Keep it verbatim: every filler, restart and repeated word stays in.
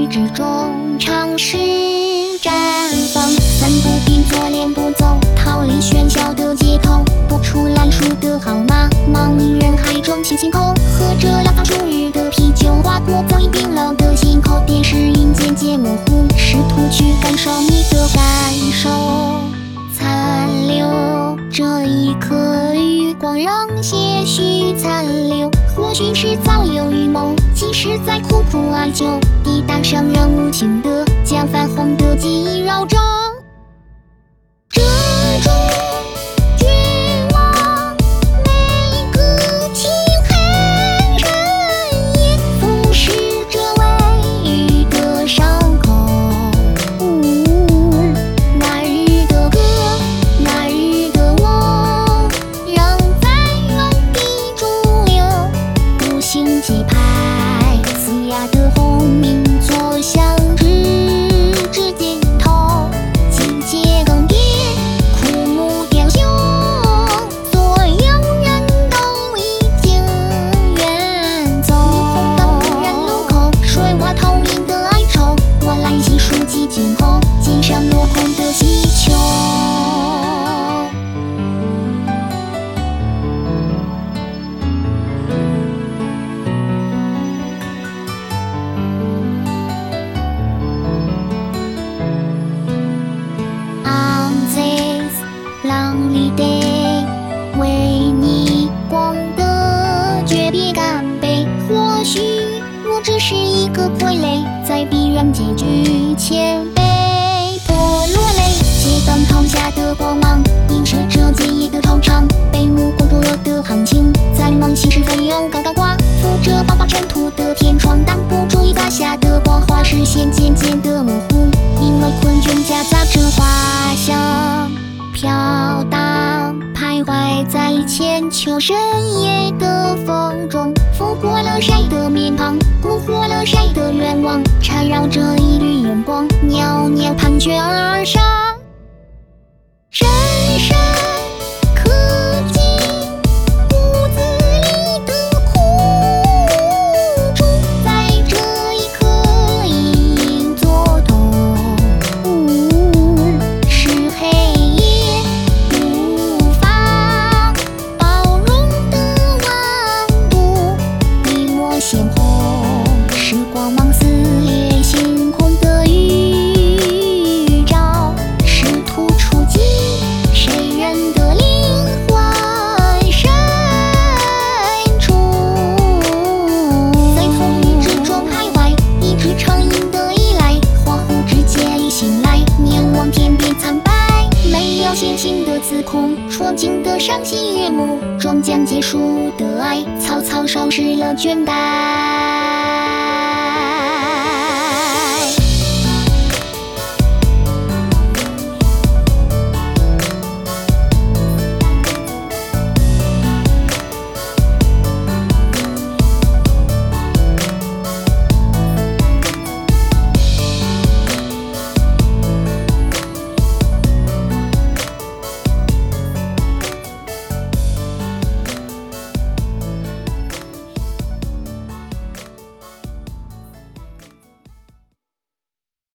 之中尝试绽放。三步并作两步走，逃离喧嚣的街头，拨出烂熟的号码，茫茫人海中轻轻口，喝着两方初日的啤酒，划过早已冰冷的心口。电视音渐渐模糊，试图去感受你的感受。残留这一刻余光，让些许残留。或许是早有预谋，其实在苦苦哀求，抵挡伤人无情的，将泛红的记忆绕着。这种绝望，每个漆黑深夜，腐蚀着唯一的伤口。嗯，那日的歌，那日的我，仍在原地驻留。无心节拍，嘶哑的轰鸣作响，直至尽头。季节更迭，枯木凋朽，所有人都已经远走。霓虹灯污染路口，水洼透明的哀愁。我来细数寂静后，肩上落空的气球。lonely day， 为你光的诀别干杯。或许我只是一个傀儡，在必然结局前被迫落泪。街灯投下的光芒，映射着结业的惆怅。被目光灼热的行情，在梦醒时分又刚刚挂，扶着薄薄尘土的天窗，挡不住一洒下的光华，视线渐渐的模糊，因为困倦夹杂着花香。飘荡，徘徊在千秋深夜的风中，拂过了谁的面庞，蛊惑了谁的愿望，缠绕着一缕眼光，袅袅盘旋而上。深深刻进骨子里的苦楚，在这一刻隐隐作痛。嗯，是黑夜无法包容的顽固，你我鲜红，是光芒撕裂星空的预兆，试图触及谁人的灵魂深处。在风雨之中徘徊，一直成瘾的依赖，恍惚之间已醒来，面望天边苍白，没有信心的自控，戳进的伤心悦目，终将结束的爱，草草收拾了倦怠。